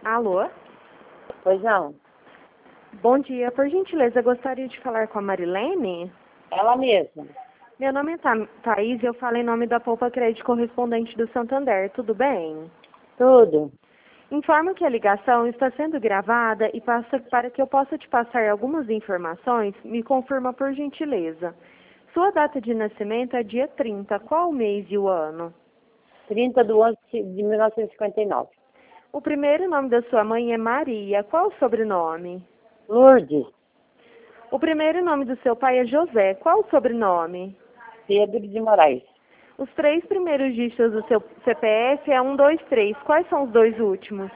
Alô? Pois não. Bom dia. Por gentileza, gostaria de falar com a Marilene? Ela mesma. Meu nome é Thaís e eu falo em nome da Poupa Crédito Correspondente do Santander. Tudo bem? Tudo. Informo que a ligação está sendo gravada e para que eu possa te passar algumas informações, me confirma por gentileza. Sua data de nascimento é dia 30. Qual o mês e o ano? 30/11/1959. O primeiro nome da sua mãe é Maria. Qual o sobrenome? Lourdes. O primeiro nome do seu pai é José. Qual o sobrenome? Pedro de Moraes. Os 3 primeiros dígitos do seu CPF é 123. Quais são os 2 últimos?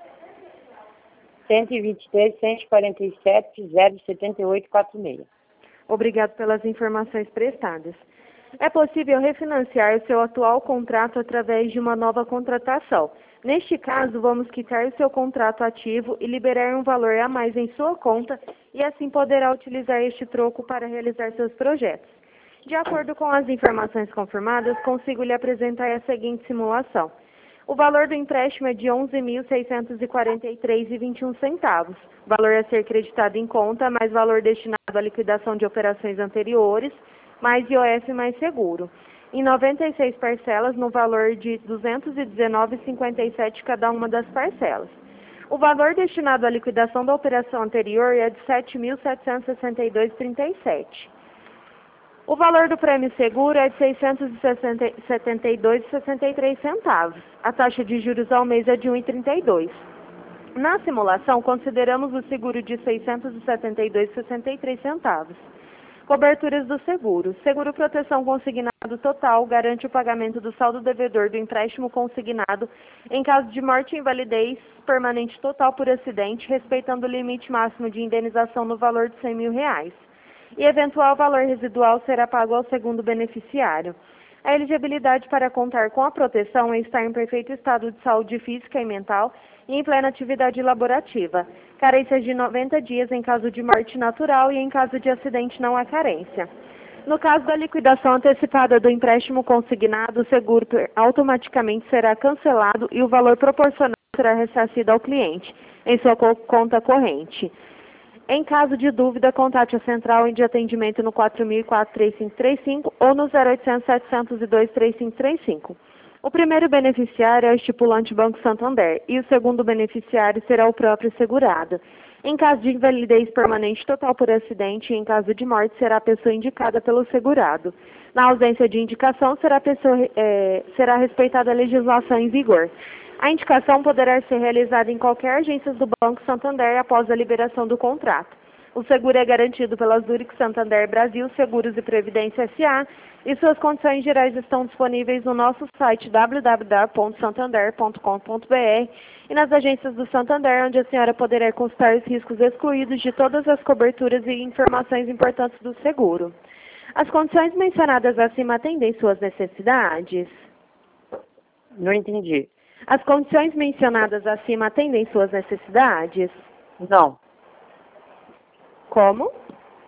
123, 147, 07846. Obrigado pelas informações prestadas. É possível refinanciar o seu atual contrato através de uma nova contratação. Neste caso, vamos quitar o seu contrato ativo e liberar um valor a mais em sua conta e assim poderá utilizar este troco para realizar seus projetos. De acordo com as informações confirmadas, consigo lhe apresentar a seguinte simulação. O valor do empréstimo é de R$ 11.643,21. Valor a ser creditado em conta, mais valor destinado à liquidação de operações anteriores, mais IOF mais seguro. Em 96 parcelas, no valor de R$ 219,57 cada uma das parcelas. O valor destinado à liquidação da operação anterior é de R$ 7.762,37. O valor do prêmio seguro é de R$ 672,63. A taxa de juros ao mês é de 1,32. Na simulação, consideramos o seguro de R$ 672,63. Coberturas do seguro. Seguro proteção consignado total garante o pagamento do saldo devedor do empréstimo consignado em caso de morte e invalidez permanente total por acidente, respeitando o limite máximo de indenização no valor de R$ 100.000. E eventual valor residual será pago ao segundo beneficiário. A elegibilidade para contar com a proteção é estar em perfeito estado de saúde física e mental e em plena atividade laborativa. Carência de 90 dias em caso de morte natural e em caso de acidente não há carência. No caso da liquidação antecipada do empréstimo consignado, o seguro automaticamente será cancelado e o valor proporcional será ressarcido ao cliente em sua conta corrente. Em caso de dúvida, contate a central de atendimento no 4004-3535 ou no 0800-702-3535. O primeiro beneficiário é o estipulante Banco Santander e o segundo beneficiário será o próprio segurado. Em caso de invalidez permanente total por acidente e em caso de morte, será a pessoa indicada pelo segurado. Na ausência de indicação, será respeitada a legislação em vigor. A indicação poderá ser realizada em qualquer agência do Banco Santander após a liberação do contrato. O seguro é garantido pela Zurich Santander Brasil Seguros e Previdência S.A. e suas condições gerais estão disponíveis no nosso site www.santander.com.br e nas agências do Santander, onde a senhora poderá consultar os riscos excluídos de todas as coberturas e informações importantes do seguro. As condições mencionadas acima atendem suas necessidades? Não entendi. As condições mencionadas acima atendem suas necessidades? Não. Como?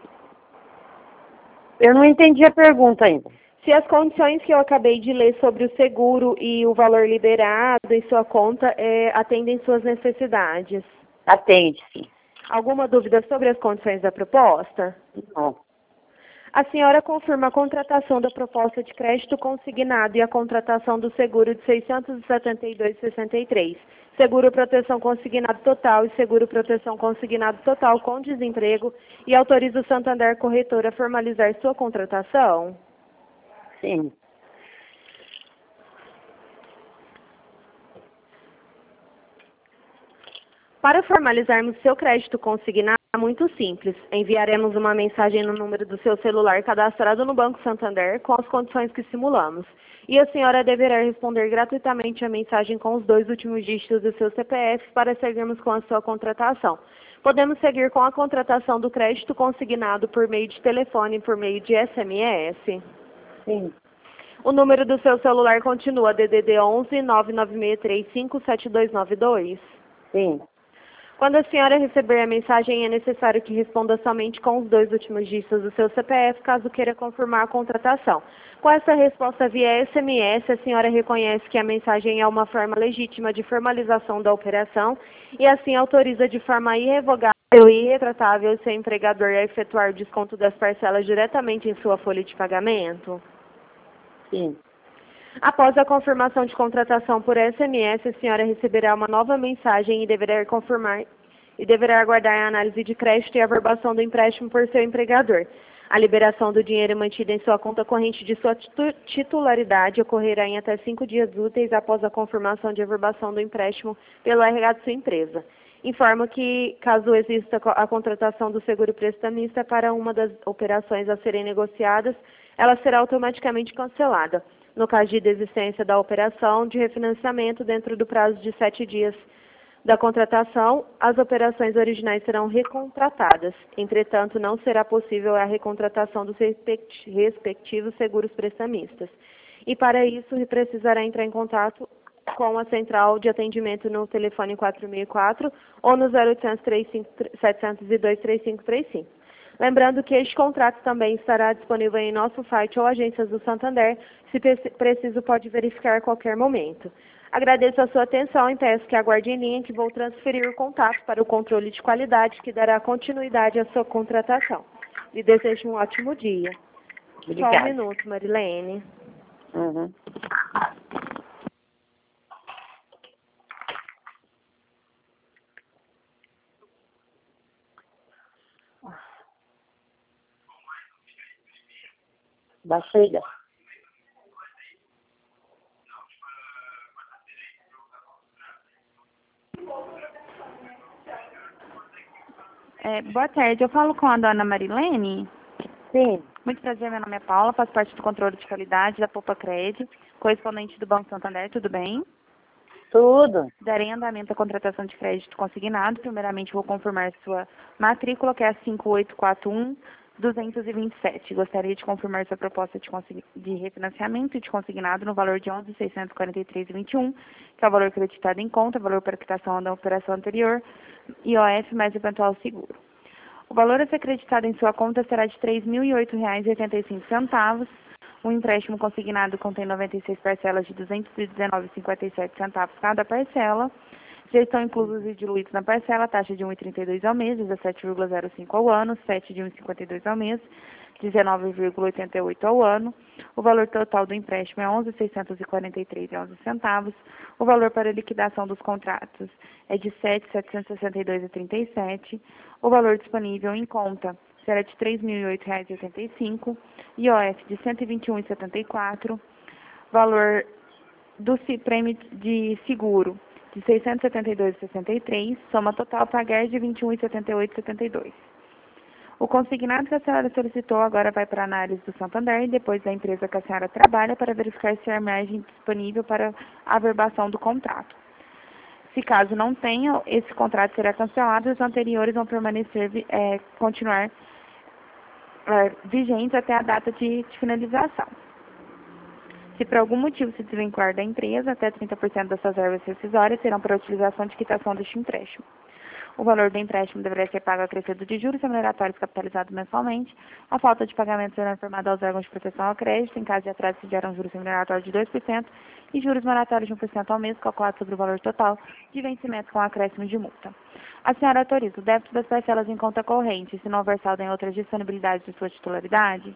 Eu não entendi a pergunta ainda. Se as condições que eu acabei de ler sobre o seguro e o valor liberado em sua conta atendem suas necessidades? Atende, sim. Alguma dúvida sobre as condições da proposta? Não. A senhora confirma a contratação da proposta de crédito consignado e a contratação do seguro de R$ 672,63. Seguro proteção consignado total e seguro proteção consignado total com desemprego e autoriza o Santander Corretora a formalizar sua contratação? Sim. Para formalizarmos seu crédito consignado, é muito simples. Enviaremos uma mensagem no número do seu celular cadastrado no Banco Santander com as condições que simulamos. E a senhora deverá responder gratuitamente a mensagem com os 2 últimos dígitos do seu CPF para seguirmos com a sua contratação. Podemos seguir com a contratação do crédito consignado por meio de telefone e por meio de SMS? Sim. O número do seu celular continua DDD 11 99635 7292? Sim. Quando a senhora receber a mensagem, é necessário que responda somente com os 2 últimos dígitos do seu CPF, caso queira confirmar a contratação. Com essa resposta via SMS, a senhora reconhece que a mensagem é uma forma legítima de formalização da operação e assim autoriza de forma irrevogável e irretratável o seu empregador a efetuar o desconto das parcelas diretamente em sua folha de pagamento? Sim. Após a confirmação de contratação por SMS, a senhora receberá uma nova mensagem e deverá aguardar a análise de crédito e a averbação do empréstimo por seu empregador. A liberação do dinheiro mantido em sua conta corrente de sua titularidade ocorrerá em até 5 dias úteis após a confirmação de averbação do empréstimo pelo RH de sua empresa. Informo que, caso exista a contratação do seguro prestamista para uma das operações a serem negociadas, ela será automaticamente cancelada. No caso de desistência da operação de refinanciamento dentro do prazo de 7 dias da contratação, as operações originais serão recontratadas. Entretanto, não será possível a recontratação dos respectivos seguros prestamistas. E para isso, precisará entrar em contato com a central de atendimento no telefone 464 ou no 0800 702 3535. Lembrando que este contrato também estará disponível em nosso site ou agências do Santander, se preciso pode verificar a qualquer momento. Agradeço a sua atenção e peço que aguarde em linha que vou transferir o contato para o controle de qualidade que dará continuidade à sua contratação. Lhe desejo um ótimo dia. Obrigada. Só um minuto, Marilene. Uhum. Da chega. Boa tarde, eu falo com a dona Marilene. Sim. Muito prazer, meu nome é Paula, faço parte do controle de qualidade da Poupa Cred, correspondente do Banco Santander, tudo bem? Tudo. Darei andamento à contratação de crédito consignado. Primeiramente, vou confirmar sua matrícula, que é a 5841-227. Gostaria de confirmar sua proposta de refinanciamento e de consignado no valor de R$ 11.643,21, que é o valor creditado em conta, valor para quitação da operação anterior, IOF mais eventual seguro. O valor a ser creditado em sua conta será de R$ 3.008,85. O empréstimo consignado contém 96 parcelas de R$ 219,57 cada parcela. Já estão inclusos e diluídos na parcela a taxa de 1,32 ao mês, 17,05 ao ano, 7 de 1,52 ao mês, 19,88 ao ano. O valor total do empréstimo é R$ 11.643,11. O valor para liquidação dos contratos é de R$ 7.762,37. O valor disponível em conta será de R$ 3.008,85, IOF de R$ 121,74, valor do prêmio de seguro de R$ 672,63, soma total a pagar de R$ 21,78,72. O consignado que a senhora solicitou agora vai para a análise do Santander e depois da empresa que a senhora trabalha para verificar se há margem disponível para a averbação do contrato. Se caso não tenha, esse contrato será cancelado e os anteriores vão permanecer, continuar vigentes até a data de finalização. Se por algum motivo se desvincular da empresa, até 30% das suas verbas rescisórias serão para a utilização de quitação deste empréstimo. O valor do empréstimo deverá ser pago acrescido de juros remuneratórios capitalizados mensalmente. A falta de pagamento será informada aos órgãos de proteção ao crédito. Em caso de atraso, se geram juros remuneratórios de 2% e juros moratórios de 1% ao mês, calculados sobre o valor total de vencimento com acréscimo de multa. A senhora autoriza o débito das parcelas em conta corrente, se não houver saldo em outras disponibilidades de sua titularidade?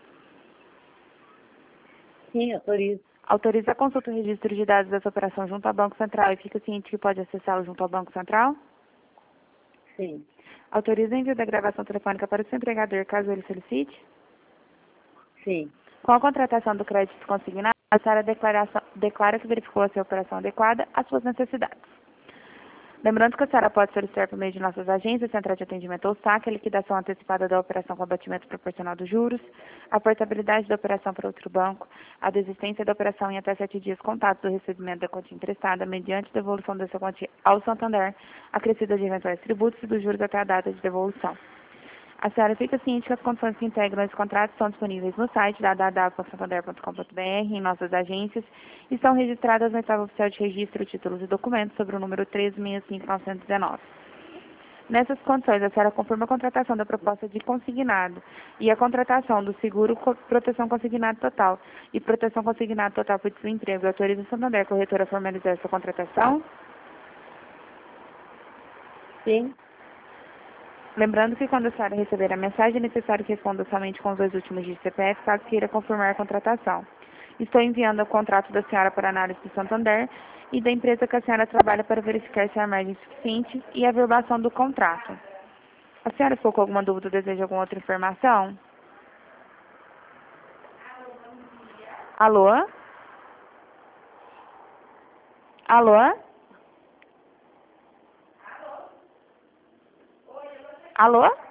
Sim, autorizo. Autoriza a consulta do registro de dados dessa operação junto ao Banco Central e fica ciente que pode acessá-lo junto ao Banco Central? Sim. Autoriza o envio da gravação telefônica para o seu empregador, caso ele solicite? Sim. Com a contratação do crédito consignado, a senhora declara que verificou a sua operação adequada às suas necessidades. Lembrando que a senhora pode solicitar por meio de nossas agências, central de atendimento ou saque, a liquidação antecipada da operação com abatimento proporcional dos juros, a portabilidade da operação para outro banco, a desistência da operação em até 7 dias contados do recebimento da quantia emprestada, mediante devolução dessa quantia ao Santander, acrescida de eventuais tributos e dos juros até a data de devolução. A senhora fica ciente que as condições que integram esse contrato estão disponíveis no site www.santander.com.br, em nossas agências, e estão registradas na etapa oficial de registro, títulos e documentos sobre o número 13.65919. Nessas condições, a senhora confirma a contratação da proposta de consignado e a contratação do seguro proteção consignado total e proteção consignado total por desemprego. Autoriza a Santander Corretora a formalizar essa contratação? Sim. Lembrando que quando a senhora receber a mensagem, é necessário que responda somente com os 2 últimos dígitos do CPF, caso queira confirmar a contratação. Estou enviando o contrato da senhora para análise do Santander e da empresa que a senhora trabalha para verificar se há margem suficiente e a verbação do contrato. A senhora ficou com alguma dúvida ou deseja alguma outra informação? Alô? Alô? Alô?